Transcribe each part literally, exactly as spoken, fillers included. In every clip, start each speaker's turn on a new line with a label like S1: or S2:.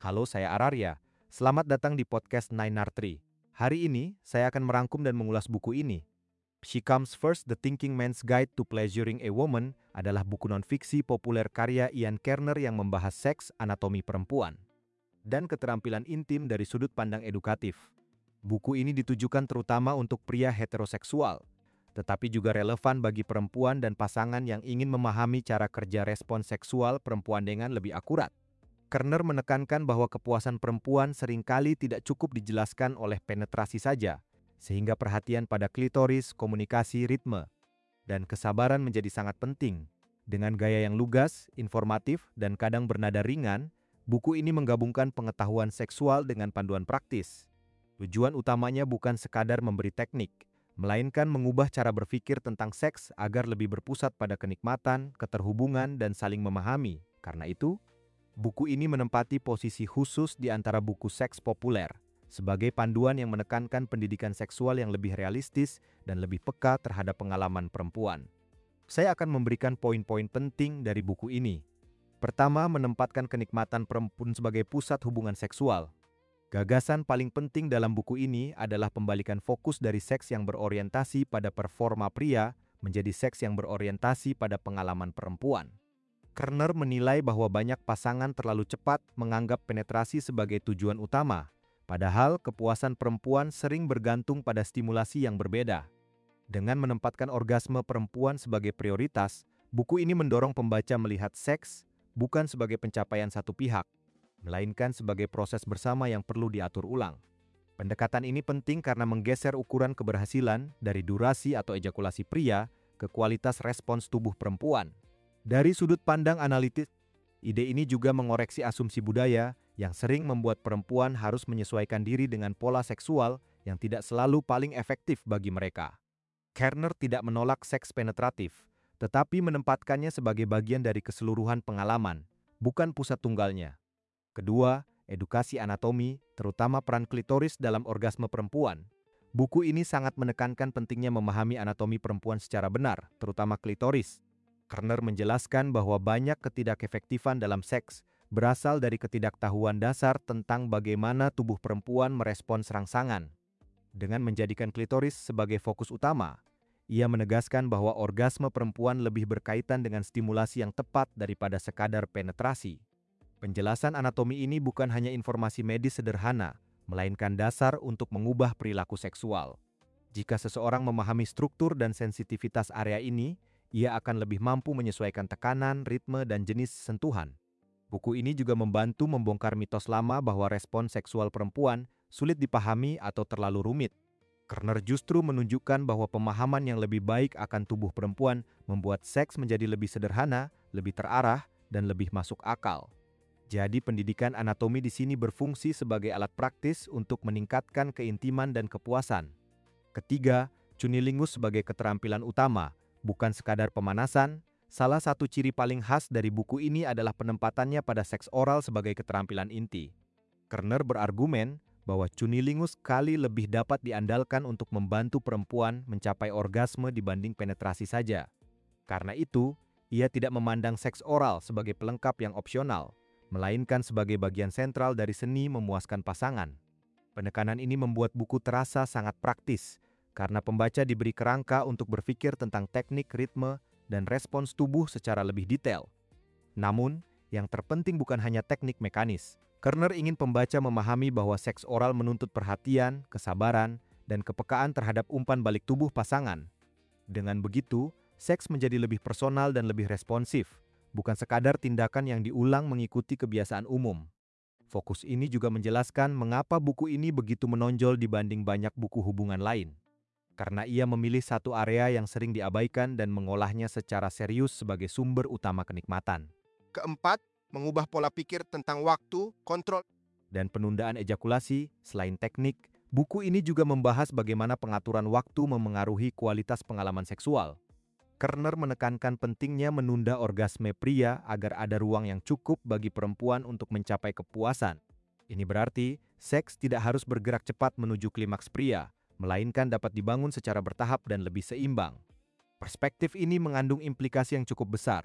S1: Halo, saya Ararya. Selamat datang di podcast Nine Artri. Hari ini, saya akan merangkum dan mengulas buku ini. She Comes First, The Thinking Man's Guide to Pleasuring a Woman adalah buku non-fiksi populer karya Ian Kerner yang membahas seks, anatomi perempuan, dan keterampilan intim dari sudut pandang edukatif. Buku ini ditujukan terutama untuk pria heteroseksual, tetapi juga relevan bagi perempuan dan pasangan yang ingin memahami cara kerja respons seksual perempuan dengan lebih akurat. Kerner menekankan bahwa kepuasan perempuan seringkali tidak cukup dijelaskan oleh penetrasi saja, sehingga perhatian pada klitoris, komunikasi, ritme, dan kesabaran menjadi sangat penting. Dengan gaya yang lugas, informatif, dan kadang bernada ringan, buku ini menggabungkan pengetahuan seksual dengan panduan praktis. Tujuan utamanya bukan sekadar memberi teknik, melainkan mengubah cara berpikir tentang seks agar lebih berpusat pada kenikmatan, keterhubungan, dan saling memahami. Karena itu, buku ini menempati posisi khusus di antara buku seks populer, sebagai panduan yang menekankan pendidikan seksual yang lebih realistis dan lebih peka terhadap pengalaman perempuan. Saya akan memberikan poin-poin penting dari buku ini. Pertama, menempatkan kenikmatan perempuan sebagai pusat hubungan seksual. Gagasan paling penting dalam buku ini adalah pembalikan fokus dari seks yang berorientasi pada performa pria menjadi seks yang berorientasi pada pengalaman perempuan. Kerner menilai bahwa banyak pasangan terlalu cepat menganggap penetrasi sebagai tujuan utama, padahal kepuasan perempuan sering bergantung pada stimulasi yang berbeda. Dengan menempatkan orgasme perempuan sebagai prioritas, buku ini mendorong pembaca melihat seks bukan sebagai pencapaian satu pihak, melainkan sebagai proses bersama yang perlu diatur ulang. Pendekatan ini penting karena menggeser ukuran keberhasilan dari durasi atau ejakulasi pria ke kualitas respons tubuh perempuan. Dari sudut pandang analitis, ide ini juga mengoreksi asumsi budaya yang sering membuat perempuan harus menyesuaikan diri dengan pola seksual yang tidak selalu paling efektif bagi mereka. Kerner tidak menolak seks penetratif, tetapi menempatkannya sebagai bagian dari keseluruhan pengalaman, bukan pusat tunggalnya. Kedua, edukasi anatomi, terutama peran klitoris dalam orgasme perempuan. Buku ini sangat menekankan pentingnya memahami anatomi perempuan secara benar, terutama klitoris. Kerner menjelaskan bahwa banyak ketidakefektifan dalam seks berasal dari ketidaktahuan dasar tentang bagaimana tubuh perempuan merespons rangsangan. Dengan menjadikan klitoris sebagai fokus utama, ia menegaskan bahwa orgasme perempuan lebih berkaitan dengan stimulasi yang tepat daripada sekadar penetrasi. Penjelasan anatomi ini bukan hanya informasi medis sederhana, melainkan dasar untuk mengubah perilaku seksual. Jika seseorang memahami struktur dan sensitivitas area ini, ia akan lebih mampu menyesuaikan tekanan, ritme, dan jenis sentuhan. Buku ini juga membantu membongkar mitos lama bahwa respons seksual perempuan sulit dipahami atau terlalu rumit. Kerner justru menunjukkan bahwa pemahaman yang lebih baik akan tubuh perempuan membuat seks menjadi lebih sederhana, lebih terarah, dan lebih masuk akal. Jadi pendidikan anatomi di sini berfungsi sebagai alat praktis untuk meningkatkan keintiman dan kepuasan. Ketiga, cunilingus sebagai keterampilan utama, bukan sekadar pemanasan. Salah satu ciri paling khas dari buku ini adalah penempatannya pada seks oral sebagai keterampilan inti. Kerner berargumen bahwa cunilingus kali lebih dapat diandalkan untuk membantu perempuan mencapai orgasme dibanding penetrasi saja. Karena itu, ia tidak memandang seks oral sebagai pelengkap yang opsional, melainkan sebagai bagian sentral dari seni memuaskan pasangan. Penekanan ini membuat buku terasa sangat praktis, karena pembaca diberi kerangka untuk berpikir tentang teknik, ritme, dan respons tubuh secara lebih detail. Namun, yang terpenting bukan hanya teknik mekanis. Kerner ingin pembaca memahami bahwa seks oral menuntut perhatian, kesabaran, dan kepekaan terhadap umpan balik tubuh pasangan. Dengan begitu, seks menjadi lebih personal dan lebih responsif, bukan sekadar tindakan yang diulang mengikuti kebiasaan umum. Fokus ini juga menjelaskan mengapa buku ini begitu menonjol dibanding banyak buku hubungan lain. Karena ia memilih satu area yang sering diabaikan dan mengolahnya secara serius sebagai sumber utama kenikmatan.
S2: Keempat, mengubah pola pikir tentang waktu, kontrol,
S1: dan penundaan ejakulasi. Selain teknik, buku ini juga membahas bagaimana pengaturan waktu memengaruhi kualitas pengalaman seksual. Kerner menekankan pentingnya menunda orgasme pria agar ada ruang yang cukup bagi perempuan untuk mencapai kepuasan. Ini berarti, seks tidak harus bergerak cepat menuju klimaks pria, melainkan dapat dibangun secara bertahap dan lebih seimbang. Perspektif ini mengandung implikasi yang cukup besar,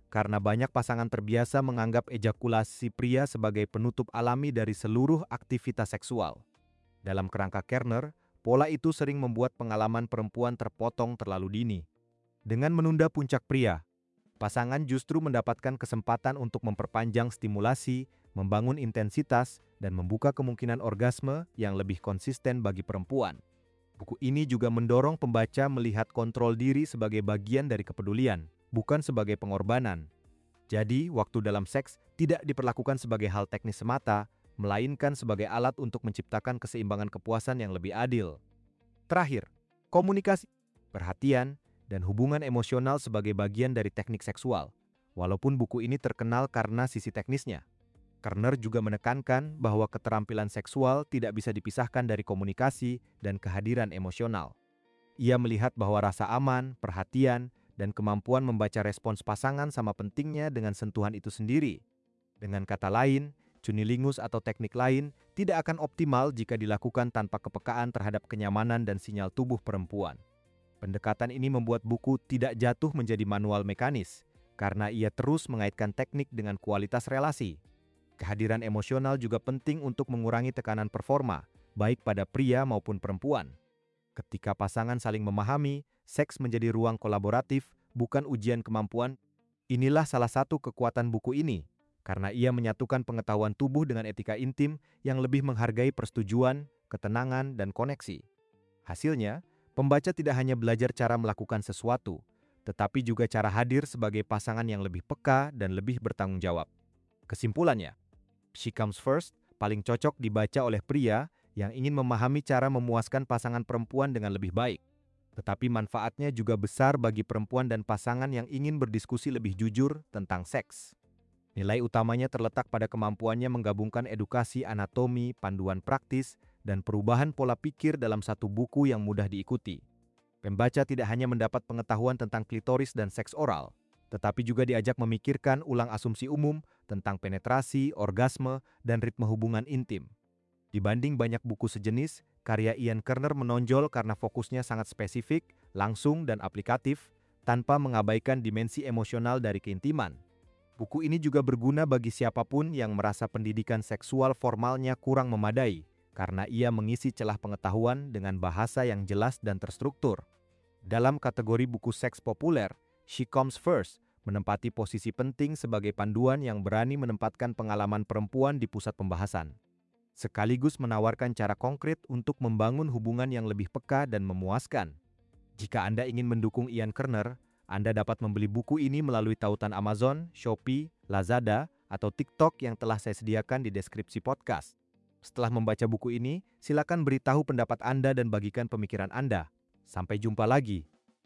S1: karena banyak pasangan terbiasa menganggap ejakulasi pria sebagai penutup alami dari seluruh aktivitas seksual. Dalam kerangka Kerner, pola itu sering membuat pengalaman perempuan terpotong terlalu dini. Dengan menunda puncak pria, pasangan justru mendapatkan kesempatan untuk memperpanjang stimulasi, membangun intensitas, dan membuka kemungkinan orgasme yang lebih konsisten bagi perempuan. Buku ini juga mendorong pembaca melihat kontrol diri sebagai bagian dari kepedulian, bukan sebagai pengorbanan. Jadi, waktu dalam seks tidak diperlakukan sebagai hal teknis semata, melainkan sebagai alat untuk menciptakan keseimbangan kepuasan yang lebih adil. Terakhir, komunikasi, perhatian, dan hubungan emosional sebagai bagian dari teknik seksual. Walaupun buku ini terkenal karena sisi teknisnya, Kerner juga menekankan bahwa keterampilan seksual tidak bisa dipisahkan dari komunikasi dan kehadiran emosional. Ia melihat bahwa rasa aman, perhatian, dan kemampuan membaca respons pasangan sama pentingnya dengan sentuhan itu sendiri. Dengan kata lain, cunilingus atau teknik lain tidak akan optimal jika dilakukan tanpa kepekaan terhadap kenyamanan dan sinyal tubuh perempuan. Pendekatan ini membuat buku tidak jatuh menjadi manual mekanis, karena ia terus mengaitkan teknik dengan kualitas relasi. Kehadiran emosional juga penting untuk mengurangi tekanan performa, baik pada pria maupun perempuan. Ketika pasangan saling memahami, seks menjadi ruang kolaboratif, bukan ujian kemampuan. Inilah salah satu kekuatan buku ini, karena ia menyatukan pengetahuan tubuh dengan etika intim yang lebih menghargai persetujuan, ketenangan, dan koneksi. Hasilnya, pembaca tidak hanya belajar cara melakukan sesuatu, tetapi juga cara hadir sebagai pasangan yang lebih peka dan lebih bertanggung jawab. Kesimpulannya, She Comes First paling cocok dibaca oleh pria yang ingin memahami cara memuaskan pasangan perempuan dengan lebih baik. Tetapi manfaatnya juga besar bagi perempuan dan pasangan yang ingin berdiskusi lebih jujur tentang seks. Nilai utamanya terletak pada kemampuannya menggabungkan edukasi anatomi, panduan praktis, dan perubahan pola pikir dalam satu buku yang mudah diikuti. Pembaca tidak hanya mendapat pengetahuan tentang klitoris dan seks oral, tetapi juga diajak memikirkan ulang asumsi umum tentang penetrasi, orgasme, dan ritme hubungan intim. Dibanding banyak buku sejenis, karya Ian Kerner menonjol karena fokusnya sangat spesifik, langsung, dan aplikatif, tanpa mengabaikan dimensi emosional dari keintiman. Buku ini juga berguna bagi siapapun yang merasa pendidikan seksual formalnya kurang memadai, karena ia mengisi celah pengetahuan dengan bahasa yang jelas dan terstruktur. Dalam kategori buku seks populer, She Comes First menempati posisi penting sebagai panduan yang berani menempatkan pengalaman perempuan di pusat pembahasan, sekaligus menawarkan cara konkret untuk membangun hubungan yang lebih peka dan memuaskan. Jika Anda ingin mendukung Ian Kerner, Anda dapat membeli buku ini melalui tautan Amazon, Shopee, Lazada, atau TikTok yang telah saya sediakan di deskripsi podcast. Setelah membaca buku ini, silakan beritahu pendapat Anda dan bagikan pemikiran Anda. Sampai jumpa lagi.